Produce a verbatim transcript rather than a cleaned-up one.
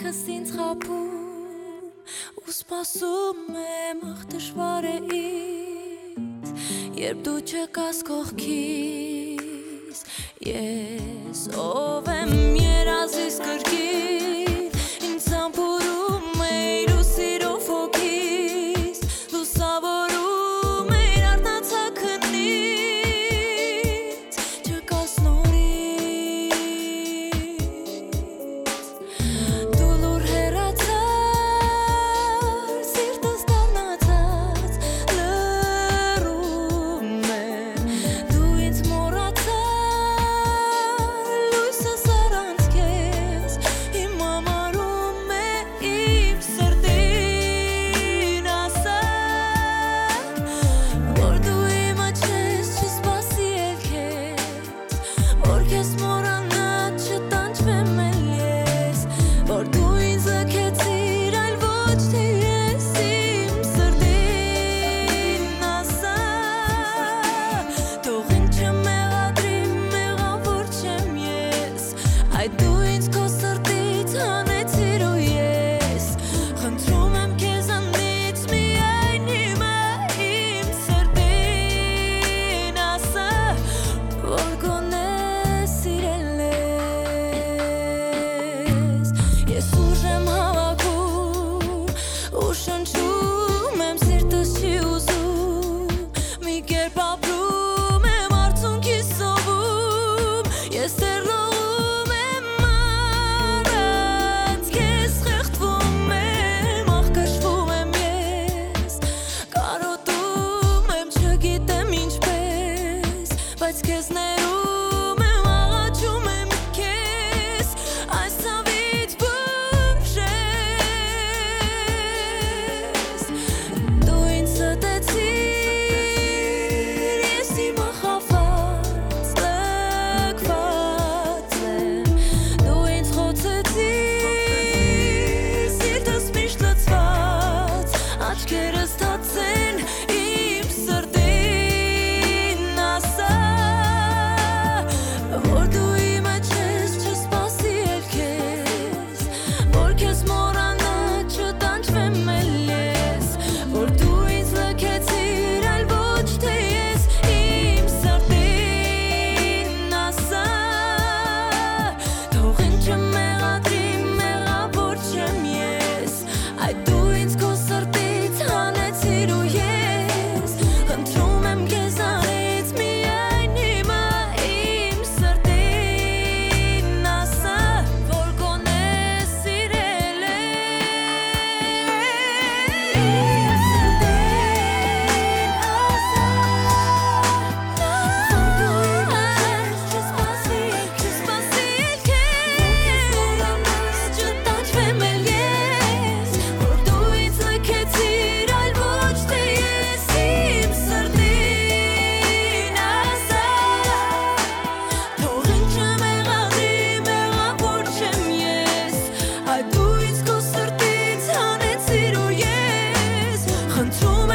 ինքս ինձ խաբում ու սպասում եմ ախ դժվար է ինձ երբ դու չկաս կողքիս ես ով եմ երազիս կրկին ինձ ամփորում էիր ու սիրով հոգիս լուսավորում էիր արթնացաքնից չկաս նորից դու լուր հեռացար սիրտս դառնացած լռում է դու ինձ մոռացար լույսս առանց քեզ հիմա մարում է իմ սրտին ասա որ դու իմը չես չսպասի էլ քեզ որ քեզ մոռանալ չտանջվեմ էլ ես որ դու ինձ լքեցիր այլ ոչ թե ես իմ սրտին ասա թող ինձ չմեղադրի մեղավոր չեմ ես այդ դու ինձ քո սրտից հանեցիր ու ես խնդրում եմ քեզանից միայն հիմա իմ սրտին ասա որ գոնե սիրել ես ես ուժ եմ հավաքում ու շնչում եմ սիրտս չի ուզում մի կերպ ապրում եմ արցունքիս սովում ես դեռ լողում եմ առանց քեզ խեղդվում եմ ախ կշվում եմ ես կարոտում եմ չգիտեմ ինչպես բայց քեզ ներում եմ աղաչում եմ քեզ այս ցավից բուժես դու ինձ ստեցիր ես հիմա խաբված լքված եմ դու ինձ խոցեցիր սիրտս միշտ լցված աչքերս ստացեն իմ սրտին ասա որ դու իմը չես չսպասի էլ քեզ որ քեզ մոռանալ չտանջվեմ էլ ես որ դու ինձ լքեցիր այլ ոչ թե ես իմ սրտին ասա թող ինձ չմեղադրի մեղավոր չեմ ես այդ դու ինձ քո սրտից հանեցիր ու ես խնդրում եմ քեզանից միայն հիմա իմ սրտին ասա որ գոնե սիրել ես իմ սրտին ասա որ դու իմը չես չսպասի չսպասի քեզ մոռանալ չտանջվեմ էլ ես որ դու ինձ լքեցիր այլ ոչ թե ես իմ սրտին ասա թող ինձ չմեղադրի մեղավոր չեմ ես այդ դու ինձ քո սրտից հանեցիր ու ես խնդրում